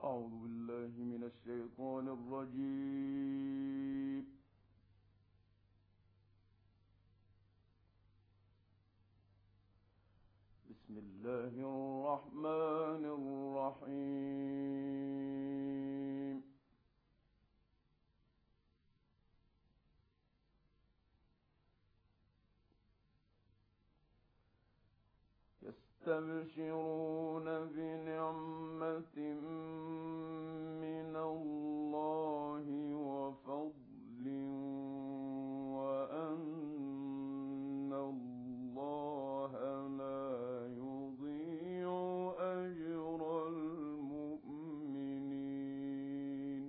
أعوذ بالله من الشيطان الرجيم. بسم الله الرحمن الرحيم. يستبشرون بنعمة من الله وفضل وأن الله لا يضيع أجر المؤمنين.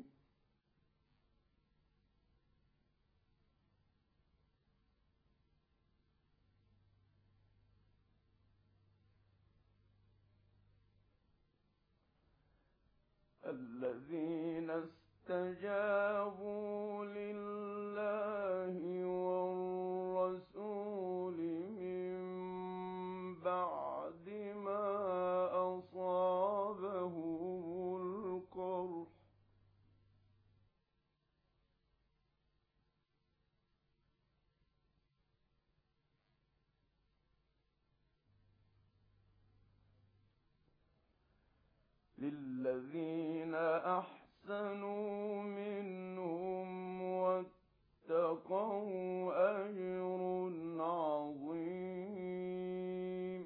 الذين استجابوا لله والرسول من بعد ما أصابهم القرح للذين أحسنوا منهم واتقوا أجر عظيم.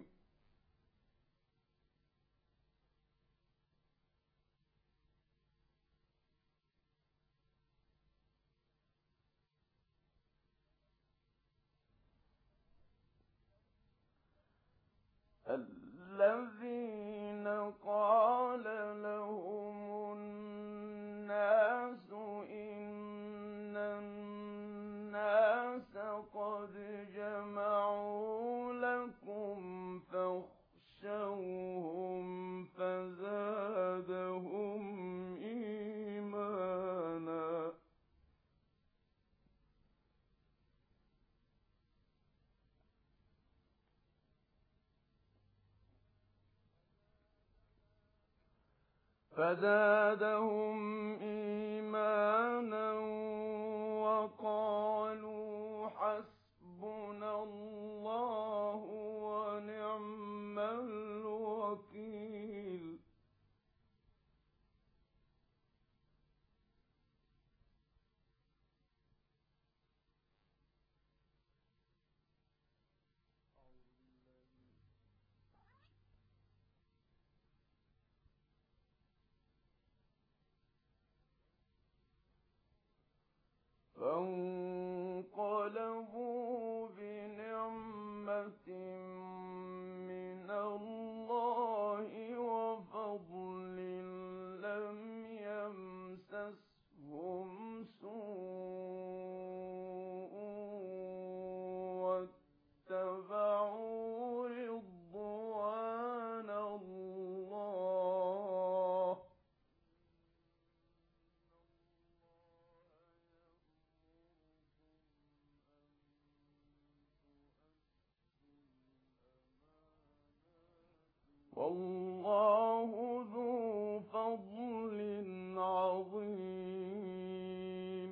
الذين قال لهم الناس إن الناس قد جمعوا لكم فاخشوهم فزادهم إيمانا. وقالوا حسبنا الله ونعم الوكيل. فانقلبوا بنعمة من الله وفضل لم يمسسهم سوء واتبعوا رضوان الله. والله ذو فضل عظيم.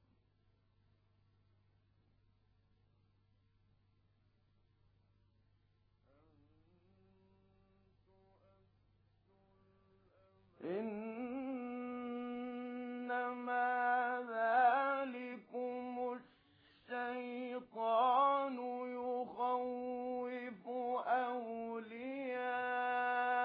إنما ذلكم الشيطان يخوف أولياءه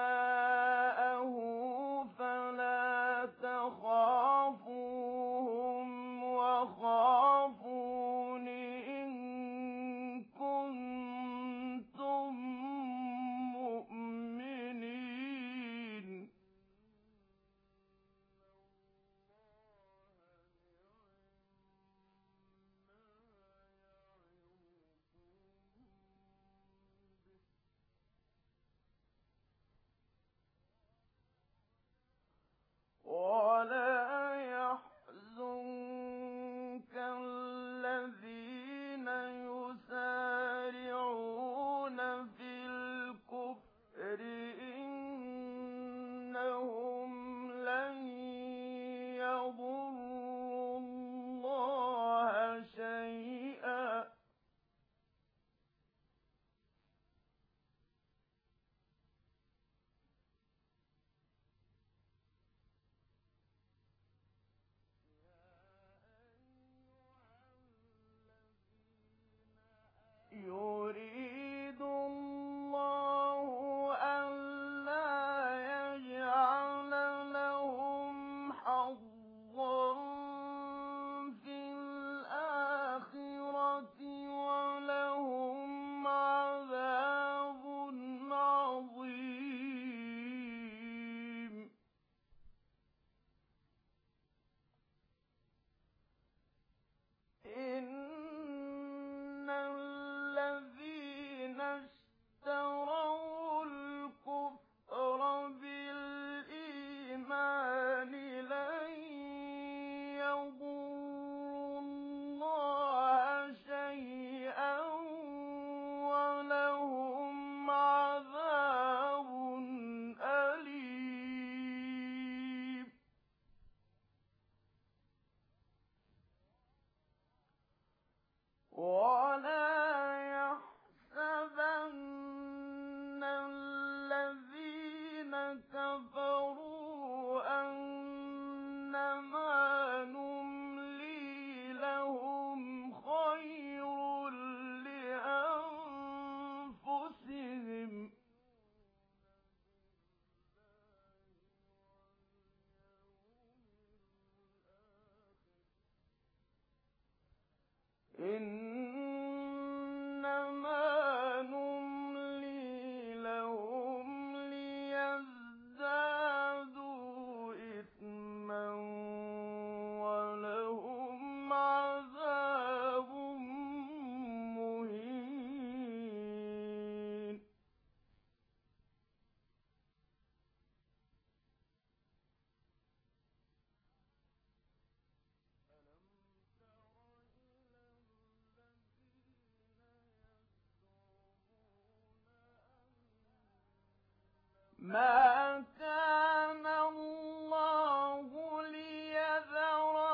يريد الله ألا يجعل لهم حظا في الآخرة ولهم عذاب عظيم. إن الذين اشتروا الكفر بالإيمان لن يضروا الله شيئا ولهم عذاب أليم. ولا يحسبن الذين كفروا أنما نملي لهم خير لأنفسهم إنما نملي لهم ليزدادوا إثما ولهم عذاب مهين. ما كان الله ليذر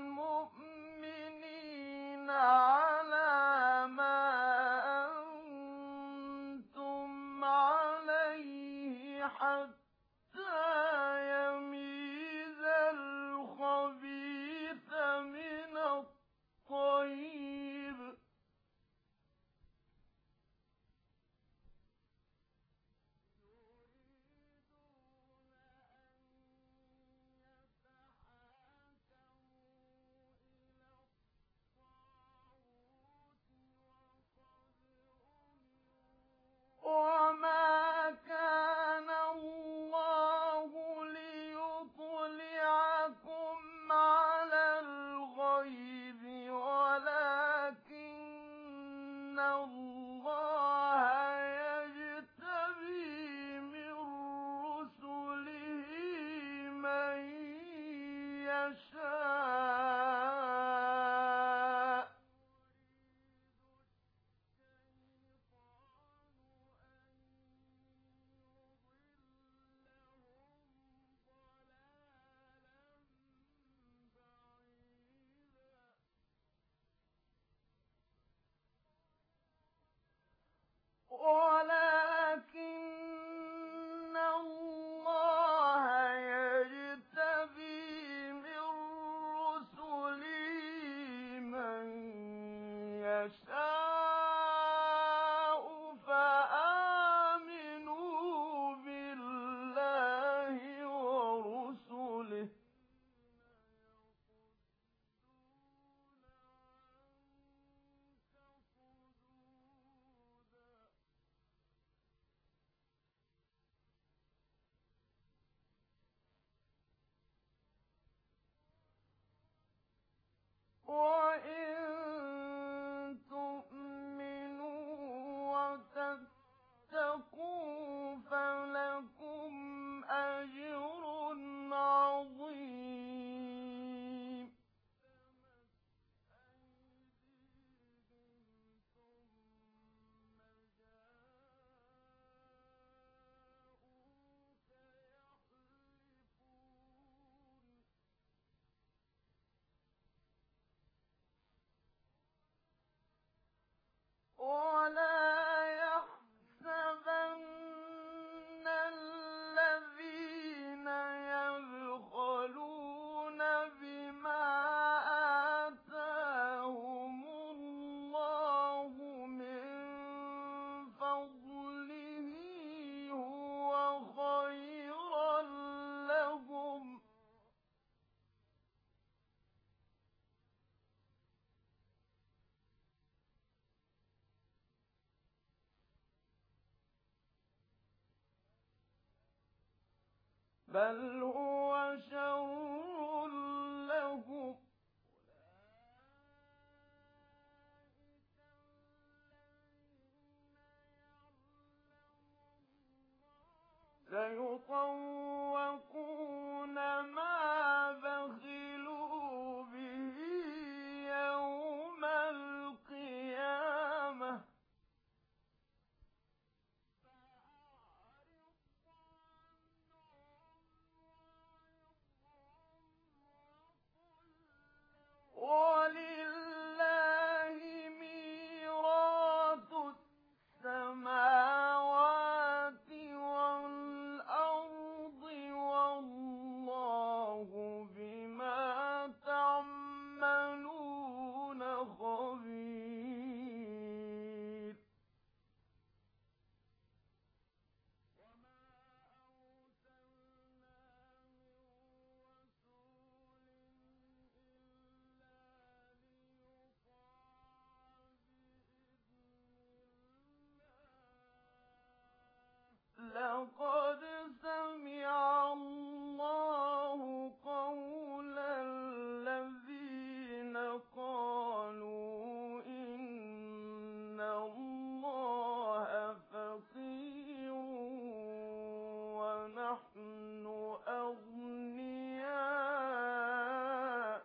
المؤمنين على ما أنتم عليه حتى يميز الخبيث من الطيب وما كان الله ليطلعكم على الغيب ولكن الله يجتبي من رسله من يشاء ولكن الله يجتبي من رسله من يشاء فآمنوا بالله ورسله وإن تؤمنوا وتتقوا فلكم أجر عظيم. بل هو شر لهم سيطوقون ما بخلوا به يوم القيامة ولله ميراث السماوات والأرض والله بما تعملون خبير لقد سمع الله قول الذين قالوا إن الله فقير ونحن أغنياء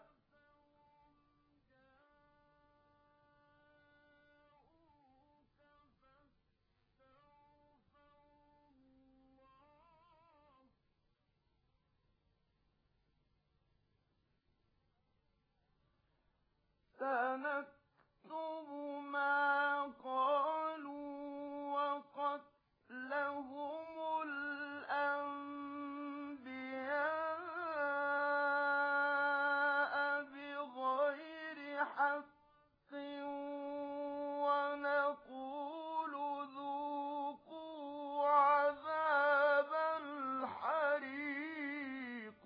سنكتب ما قالوا وقتلهم الأنبياء بغير حق ونقول ذوقوا عذاب الحريق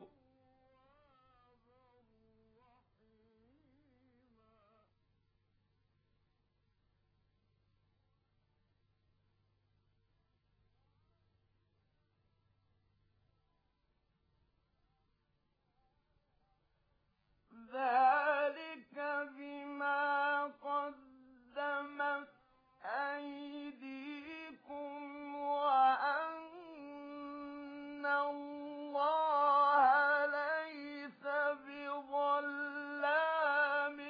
ذلك بما قدمت أيديكم وأن الله ليس بظلام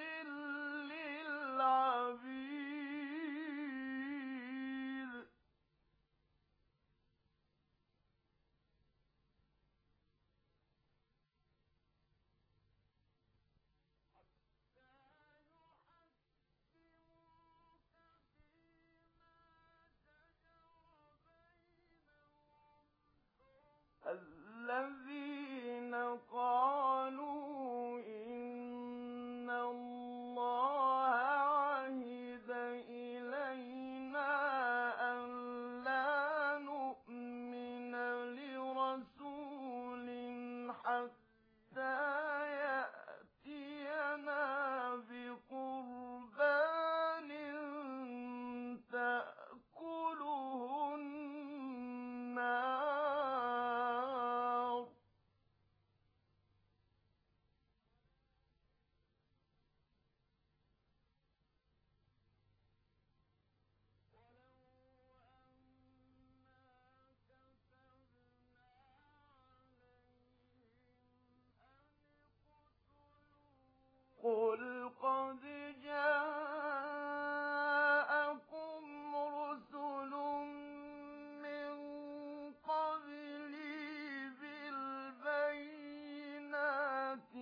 للعبيد الذين قالوا إن الله عهد إلينا ألا نؤمن لرسول حتى يأتينا بقربان تأكله النار قل قد جاءكم رسل من قبلي بالبينات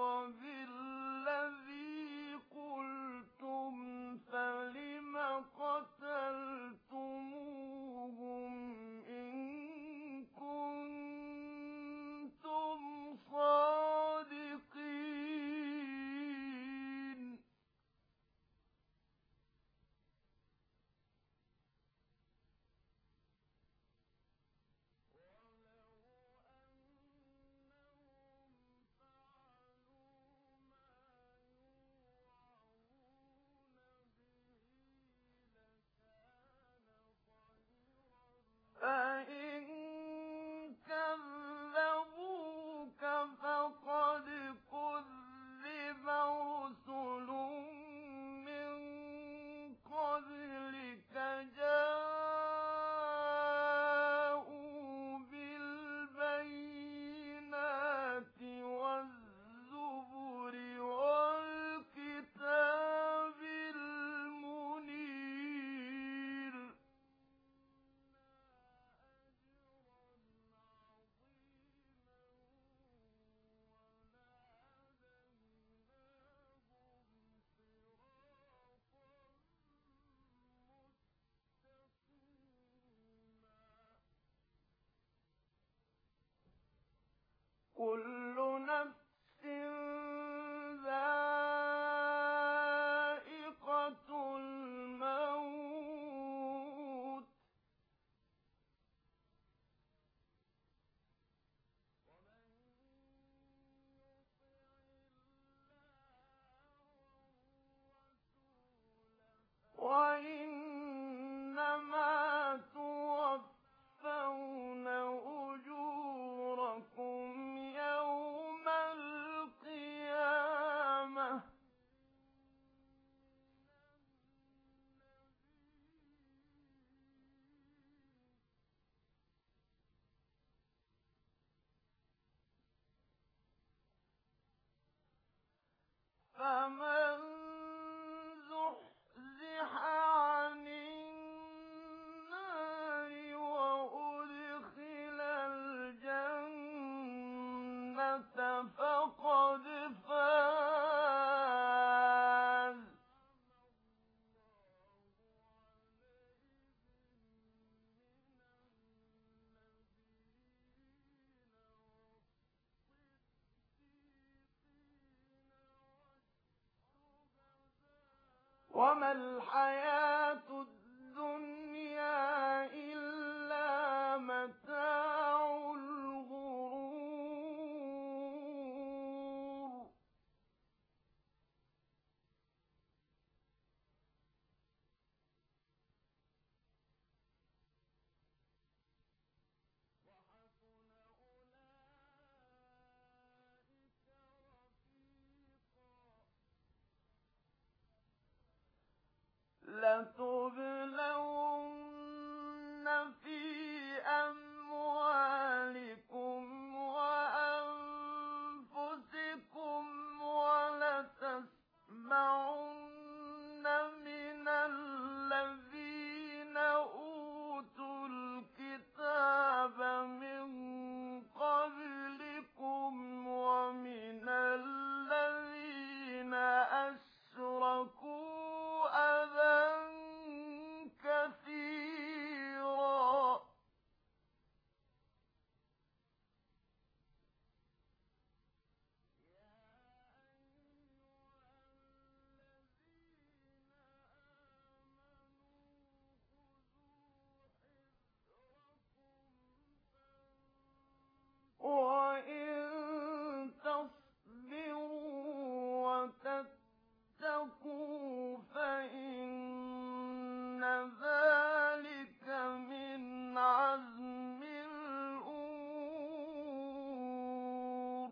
وبالذي قلتم فلم قتلتموهم إن كنتم صادقين كل نفس ذائقة الموت وإنما توفون أجوركم يوم القيامة فمن زحزح عن النار وأدخل الجنة فقد فاز وما الحياة الدنيا إلا متاع الغرور لتبلون في أموالكم وأنفسكم ولتسمعن من الذين أوتوا الكتاب من قبلكم ومن الذين أشركوا أذى كثيرا وإن تصبروا وتتقوا فإن ذلك من عزم الأمور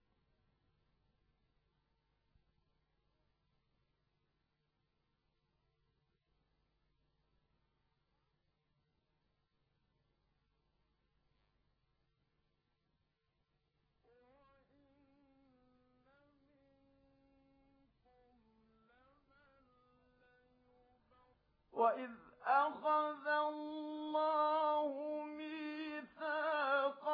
وإذ أخذ الله ميثاق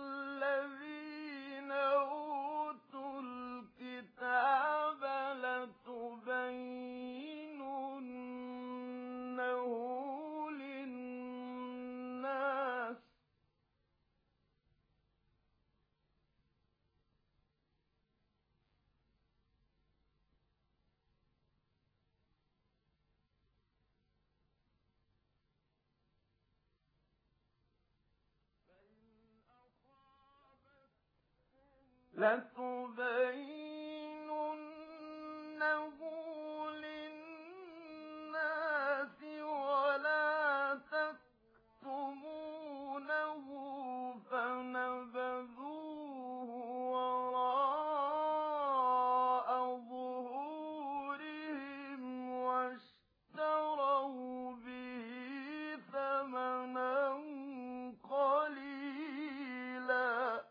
الذين أوتوا الكتاب لتبيننه للناس ولا تكتمونه فنبذوه وراء ظهورهم واشتروا به ثمنا قليلا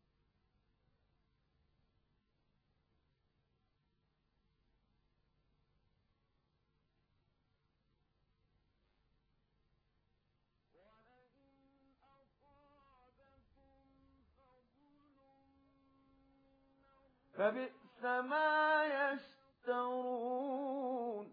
فبئس ما يشترون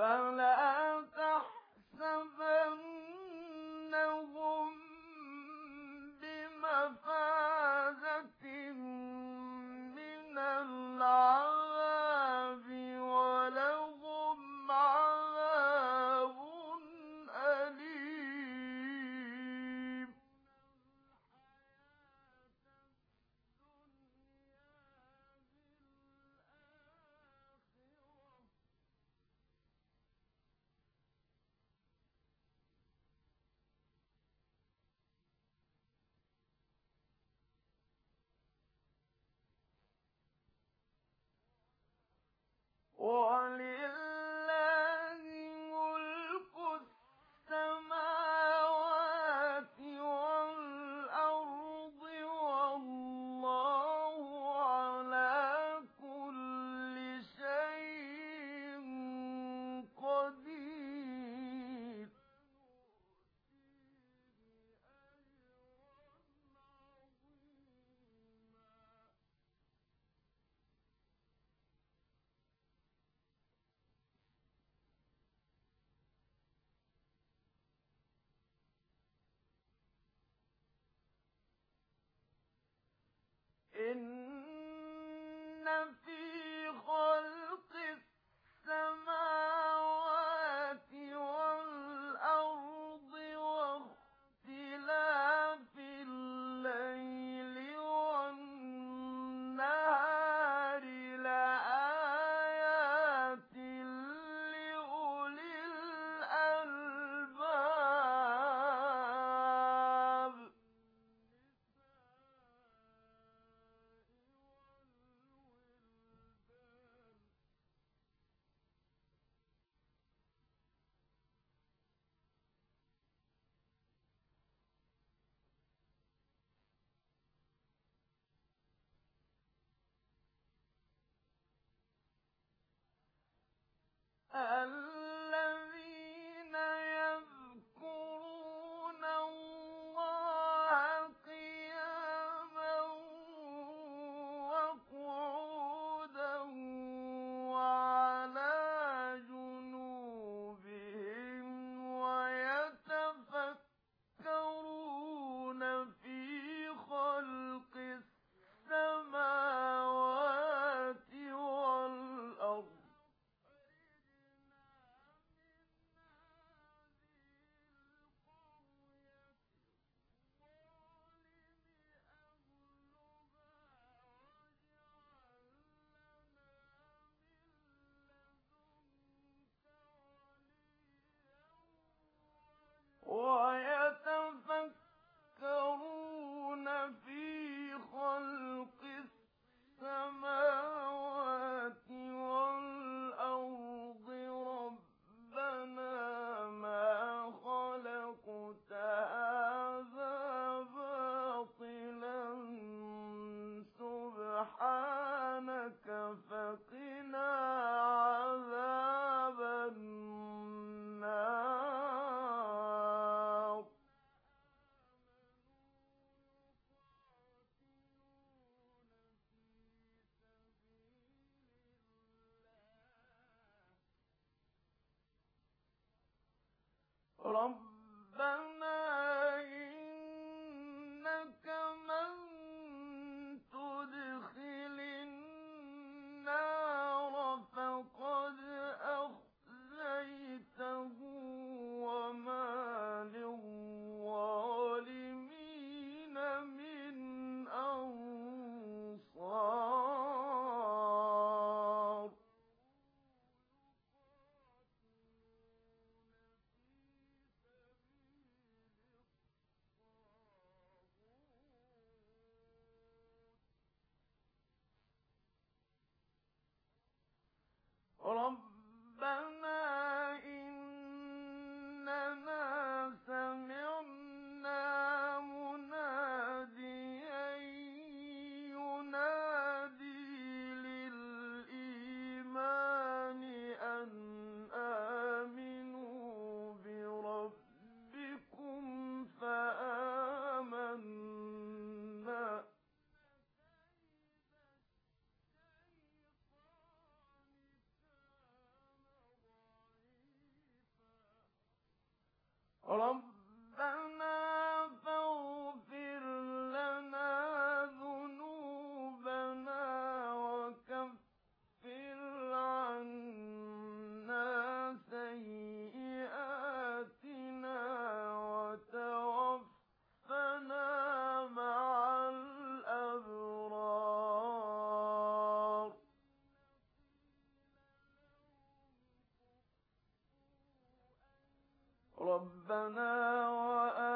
فلا تحسبنهم بمفازة من العذاب ولهم عذاب أليم ولله ملك السماوات والأرض والله على كل شيء قدير إن في خلق السماوات والأرض واختلاف الليل والنهار لآيات لأولي الألباب الذين يذكرون الله قياما وقعودا وعلى جنوبهم ويتفكرون في خلق السماوات والأرض ويتفكرون في خلق السماوات والأرض ربنا ما خلقت هذا باطلا سبحانك فقنا عذاب النار ربنا إنك من تدخل النار فقد أخزيته وما للظالمين من أنصار ربنا فاغفر لنا ذنوبنا وكفر عنا سيئاتنا وتوفنا مع الأبرار ربنا